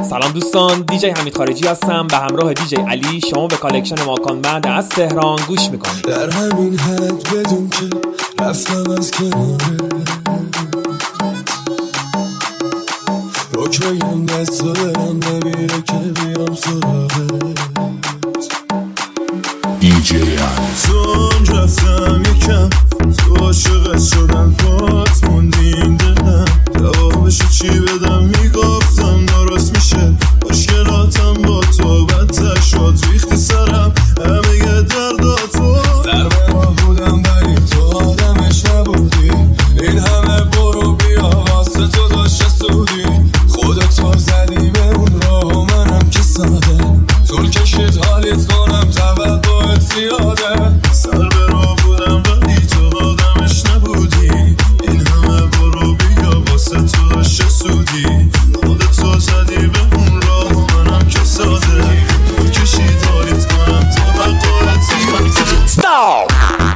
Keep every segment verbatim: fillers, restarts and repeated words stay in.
سلام دوستان، دیجی حمید خارجی هستم به همراه دیجی علی. شما به کالکشن ماکان بند از تهران گوش میکنید. در همین حد بدون که رفتم از کناره رک بگم دست و دلم نمیره که بیام سراغت. دیجی علی چون رفتم یکم تو عاشقت شدم پات موندیم دلم جوابشو چی بدم میگفتم درست میشه مشکلاتم با تو بدتر شد ریختی سرم همه یه درداتو سر به راه بودم ولی تو آدمش نبودی این همه برو بیا واسه تو داشت سودی خودتو زدی به اون راه و منم که ساده طول کشید حالیت کنم توقعت زیاده سر به راه بودم ولی تو آدمش نبودی این همه برو بیا واسه تو داشت سودی خودتو زدی به اون راه و منم که ساده طول کشید حالیت کنم توقعت زیاده. Stop!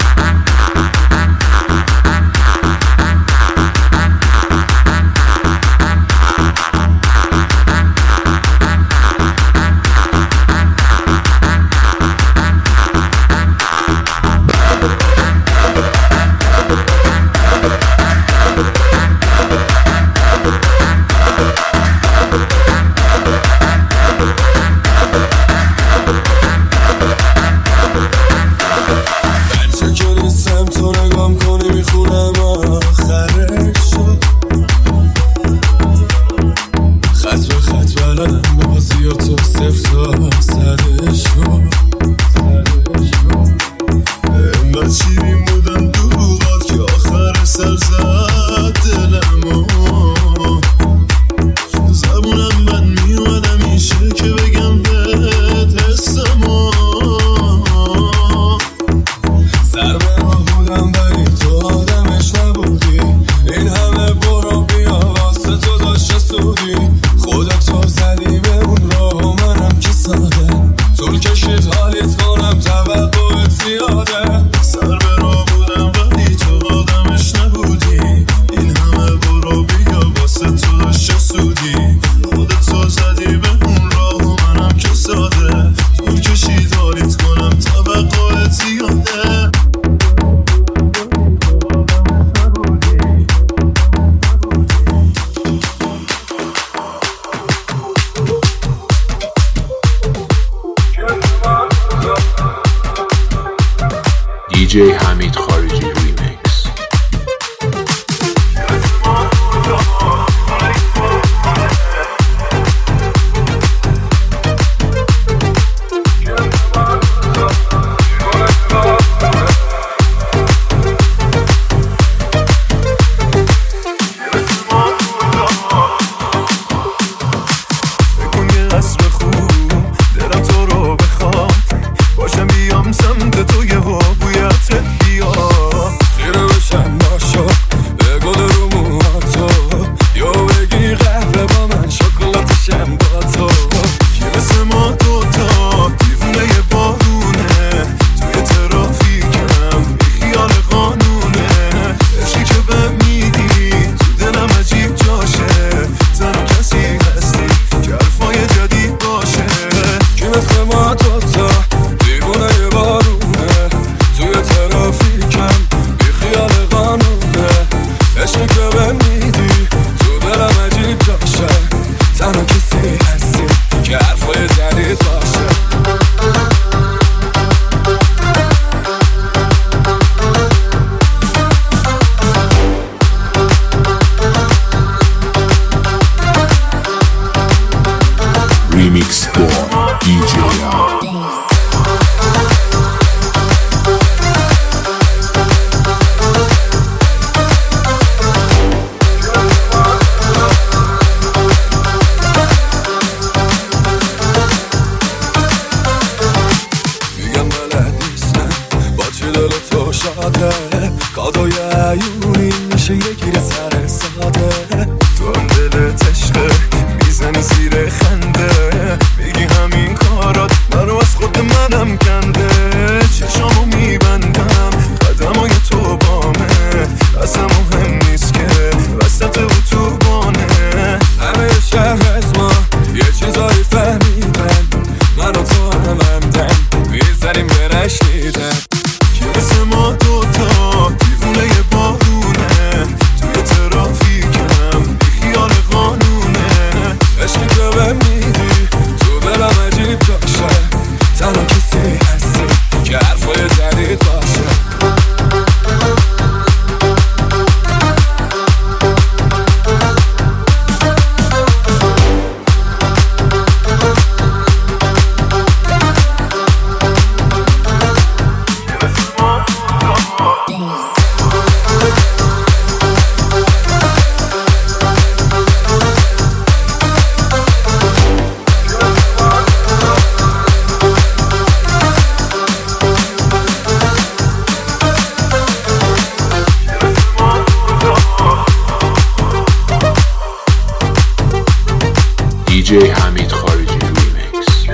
دیجی حمید خارجی ریمیکس. Remix for دیجی میگم بلد نیستم با چه دل تو شاده کادوی عیونی میشه یکی سر ساده تو هم دلت عشقه میزنی زیر خنده میگی همین کارات منو از خود منم کنده چشامو میبندم قدمای تو بامه اصلا مهم نیست که وسط اتوبانه همه شهر از ما یه دیجی حمید خارجی ریمیکس.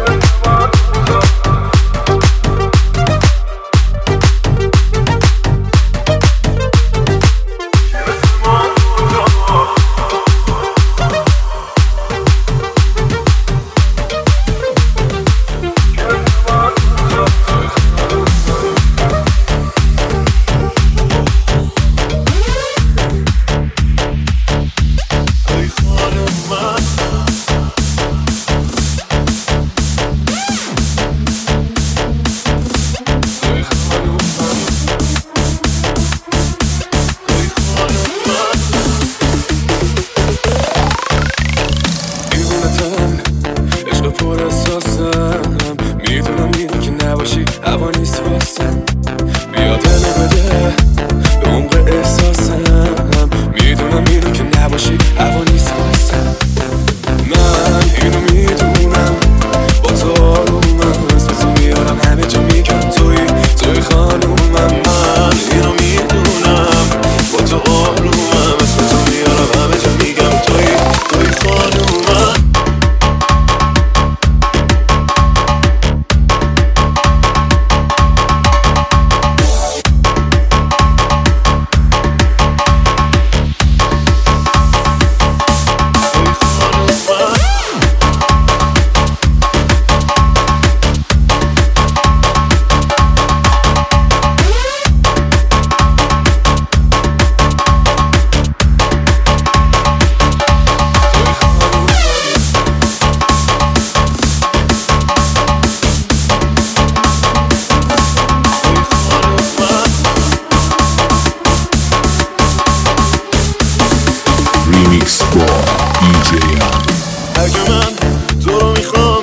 ریمیکس با دیجی. اگه من تو رو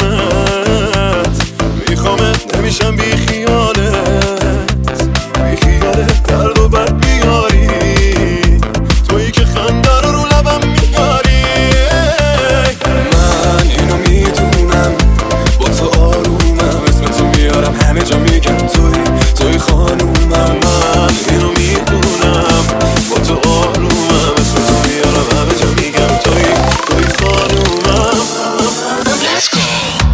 میخوامت میخوامت نمیشم بی خیالت، بی خیالت درد و بد بیاری، تویی که خنده رو رو لبم میاری. من اینو میدونم با تو آرومم، اسم تو میارم همه جا میگم توی توی خانومم. من اینو میدونم با تو آرومم، اسم تو میارم همه جا میگم توی توی خانومم. Let's go.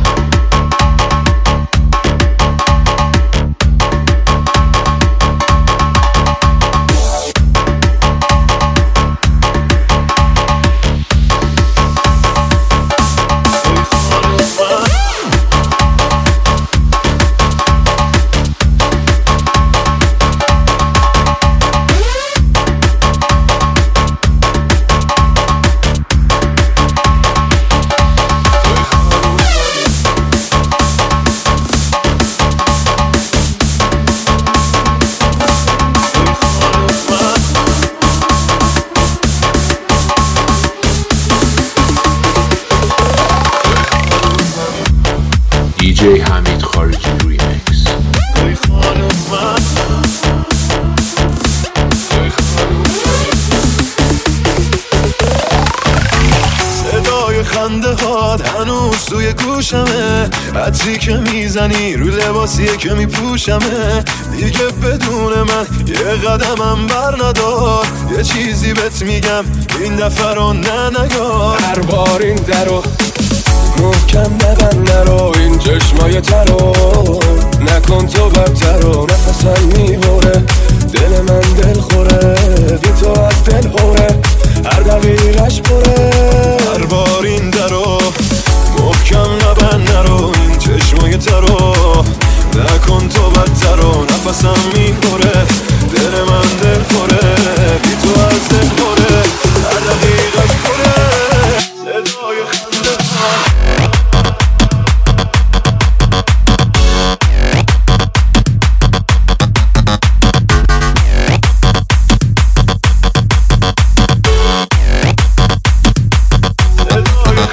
دیجی حمید خارجی ریمیکس. صدای خنده هات هنوز توی گوشمه، عطری که میزنی رو لباسیه که میپوشمه. دیگه بدون من یه قدمم بر ندار، یه چیزی بهت میگم این دفعه رو نه نگار. هر بار این درو محکم نبند نرو، این چشمای ترو نکن تو بدترو. نفسم میبره دل من دل خوره، بی تو از دل خوره هر دقیقش پره. هر بار این درو محکم نبند نرو، این چشمای ترو نکن تو بدترو. نفسم میبره دل من دل خوره، بی تو از دل خوره هر دقیقش پره. صدای خنده صدای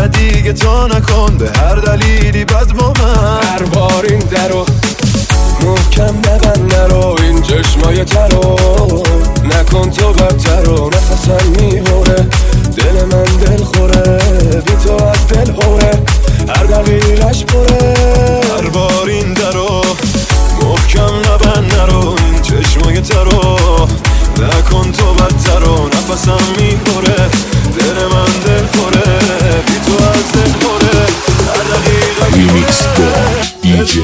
نه دیگه تا نکن به هر دلیلی بد با من. هر بار این درو محکم نبند نرو، این چشمای ترو نکن تو بدترو. نفسم میبره دل من دل خوره، بی تو از دل خوره هر دقیقش پره. هر بار این درو محکم نبند نرو، این چشمای ترو نکن تو بدترو. نفسم میبره دل من دل خوره، بی تو از دل خوره هر دقیقش پره. ریمیکس با دیجی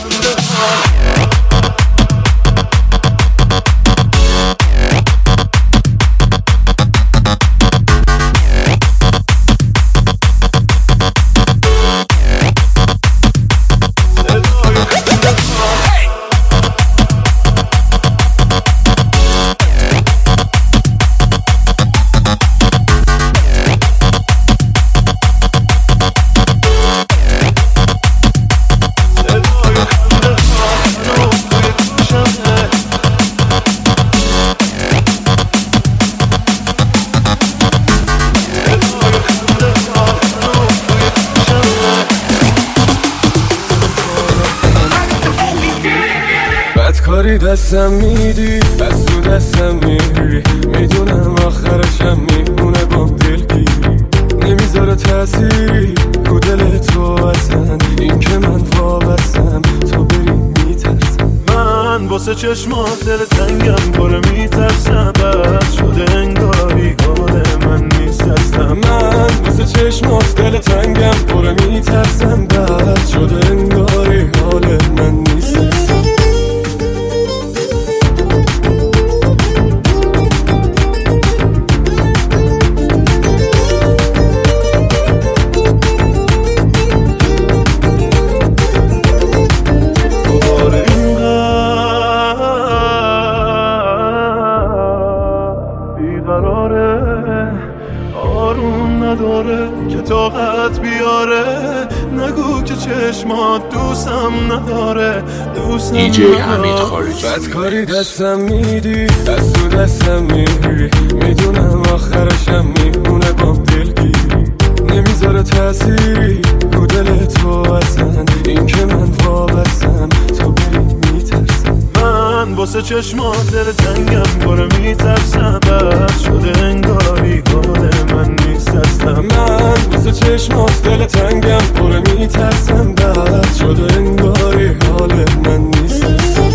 کاری دستم میدی از تو دستم میری، میدونم آخرشم میمونه با دلگیری. نمیذاره تأثیری رو دل تو اصلا، این که من وابستم تو بری میترسم. من واسه چشمات دل تنگم پره میترسم، بد شده انگاری حال من نیست هستم. من واسه چشمات دل تنگم پره میترسم، بد شده انگاری حال من نیست هستم. طاقت بیاره نگو که چشمات دوستم نداره، دوستم دیجی حمید خارجی. بدکاری دستم میدی از تو دستم میری، میدونم آخرشم میمونه با دلگیری. نمیذاره تأثیری رو دل تو اصلا، این که من وابستم تو بری میترسم. من واسه چشمات دل تنگم پره میترسم، بد شده انگاری حال من نیست هستم. من واسه چشمات دل تنگم پره میترسم، بد شده انگاری حال من نیست هستم.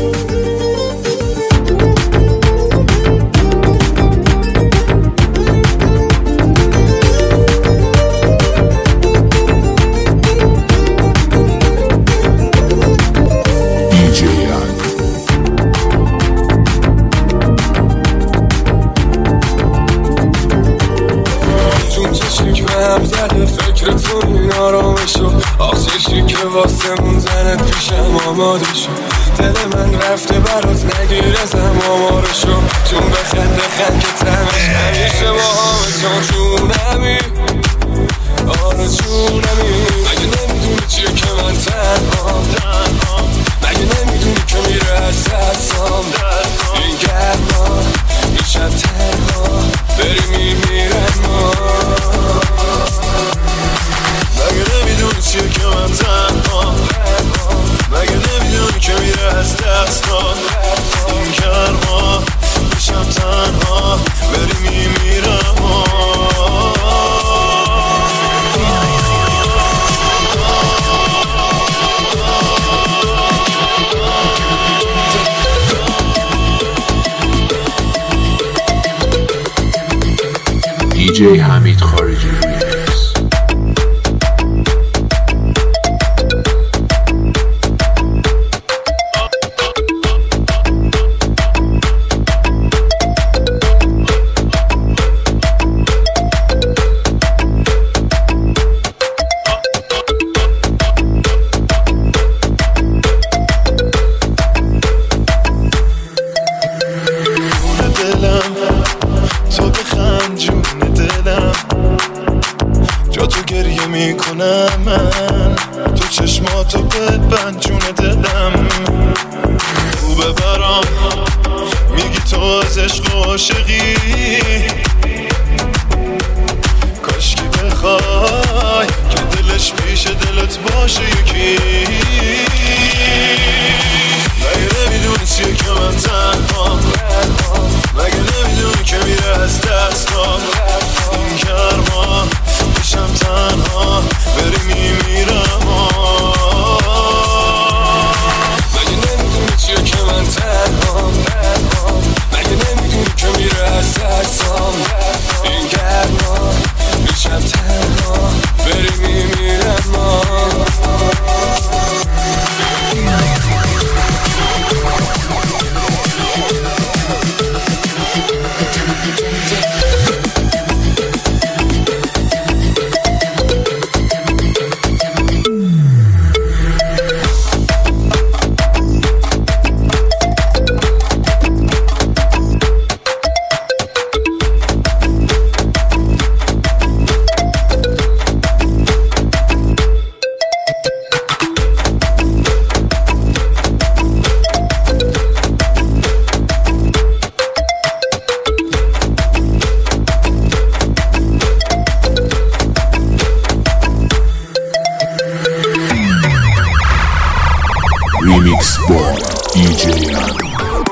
فکرتون این آرامشو آخششی که واسه موندنت پیشم آماده شو. دل من رفته برات نگیر ازم آمارشو، چون بخنده خند که تمش همیشه با همه چون جونمی. آره جونمی مگه نمیدونی چیه که من تنها، مگه نمیدونی که میره از دستام این گرما میشم تنها بری میمیرم. مگه نمیدونی چیه که من تنها، مگه نمیدونی که میره از دستان این گرما میشم تنها بری میمیرم. دیجی حمید خارجی ریمیکس. میکنم من تو چشماتو ببند جون دلم، خوبه برام میگی تو از عشق و عاشقی، کاش که بخوای Remix by دی جی امی.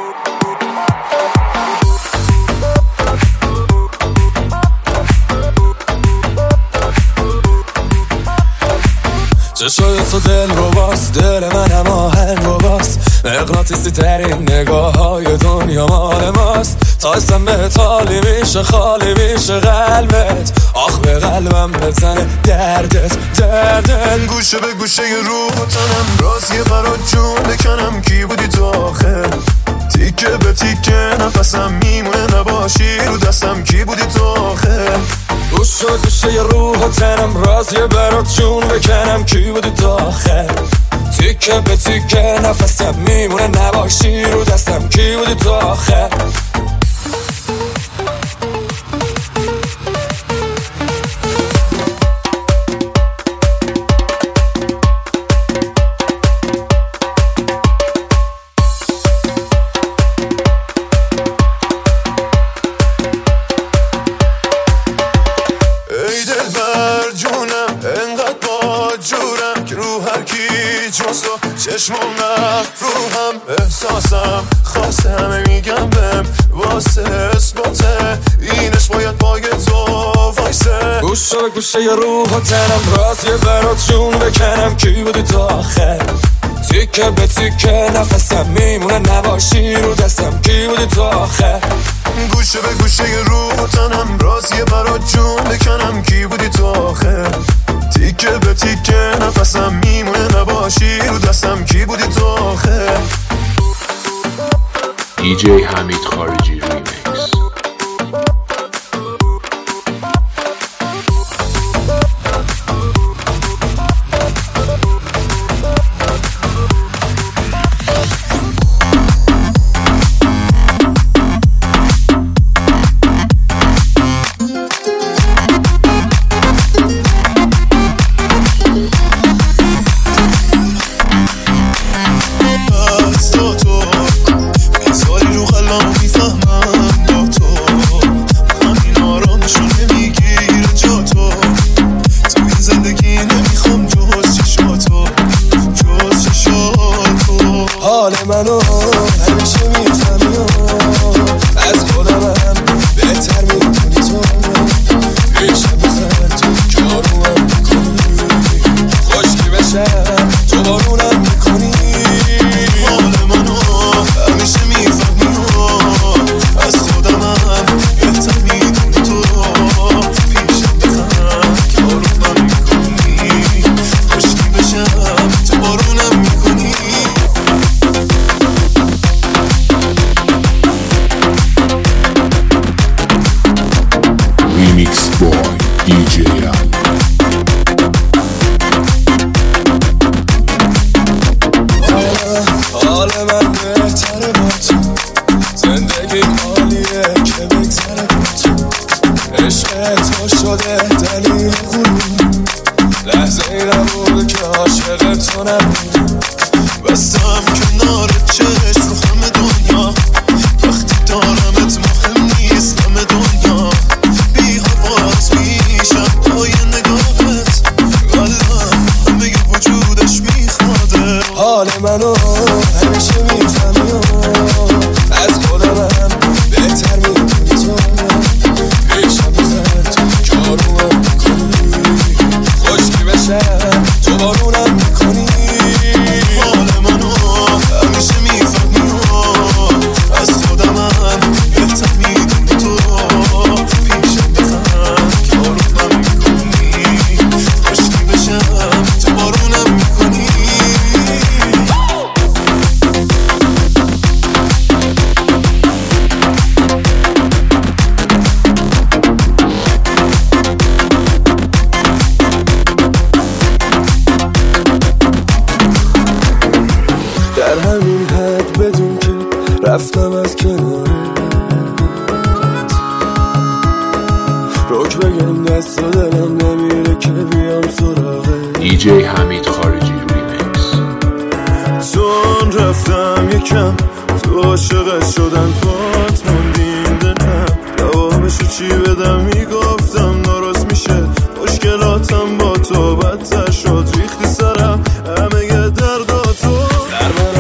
چشای تو دل رو باز، دل منم آهنگ رو باز، مغناطیسی ترین نگاه های دنیا مال ماست. تا اسم به تالی میشه خالی میشه قلبت، آخ به قلبم بزنه دردت دردت. گوشه به گوشه روح تنم رازیه برات جون بکنم، کی بودی تو آخر؟ تیکه به تیکه نفسم میمونه نباشی رو دستم، کی بودی تو آخر؟ گوشه به گوشه روح تنم رازیه برات جون بکنم، کی بودی تو آخر؟ تیکه به تیکه نفسم میمونه نباشی رو دستم، کی بودی تو آخر؟ چشمم مفروهم احساسم خواسته همه میگم بهم واسه اثباته اینش باید پای تو وایسه. گوشه به گوشه روح و تنم رازیه برات جون بکنم، کی بودی تو آخر؟ تیکه به تیکه نفسم میمونه نباشی رو دستم، کی بودی تو آخر؟ گوشه به گوشه روح و تنم رازیه برات جون بکنم، کی بودی تو آخر؟ تیکه به تیکه نفسم میمونه نباشی رو دستم، کی بودی تو آخر؟ دی جی حمید خارجی ریمیکس. منو همیشه میفهمی از خودم هم بهتر میتونی تو پیشم بخند تو جاروم میکنی، خشکی بشم تو بارونم میکنی. حال منو همیشه میفهمی از خودم هم بهتر میتونی تو پیشم بخند جاروم میکنی، خشکی بشم تو بارونم میکنی. Remix by دی جی امی. حال من بهتره با تو، زندگی حالیه که بگذره با تو، عشق تو شده دلیل غرور، لحظه ای نبود که عاشق تو نبود. بستم کنار چشم رو همه دنیا، وقتی دارمت مهم نیست همه دنیا، بی حواس میشم پای نگاهت، قلبم همه وجودش میخواده. حال منو همیشه میفهمی از خودم هم بهتر میتونی تو پیشم بخند تو جاروم میکنی، خشکی بشم تو بارونم میکنی. حال منو همیشه میفهمی از خودم هم بهتر میدونی تو پیشم بخند جارومم میکنی، خشکی بشم تو بارونم میکنی. در همین حد بدون که رفتم از کنارت، روک بگم دست و دلم نمیره که بیام سراغت. دی جی حمید خارجی ریمیکس. چون رفتم یکم تو عاشقت شدن پات موندین دلم، جوابشو چی بدم میگفتم درست میشه، مشکلاتم با تو بدتر شد ریختی سرم همه درداتو. سر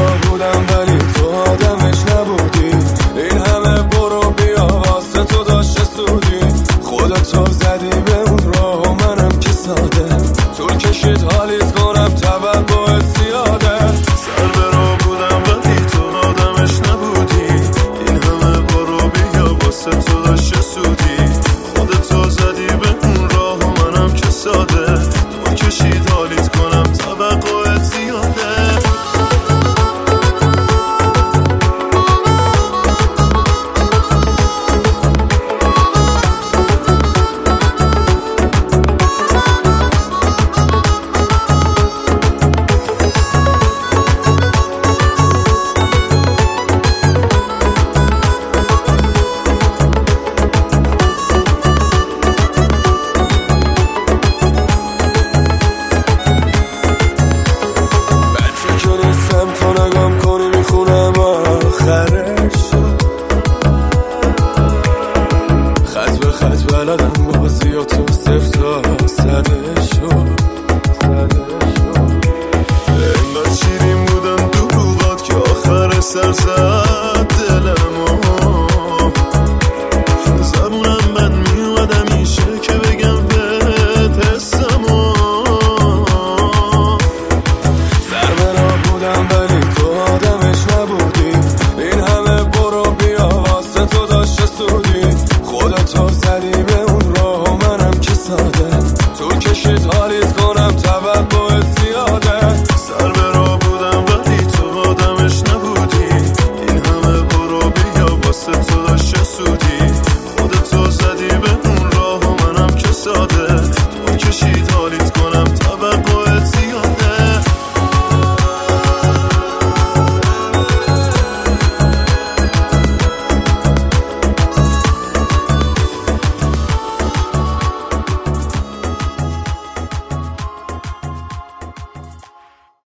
سر زد دلمو، زبونم بند میومد همیشه که بگم بهت حسمو. سر به راه بودم ولی تو آدمش نبودی، این همه برو بیا واسه تو داشته سودی. خودتو زدی به اون راه و منم که ساده تو کشید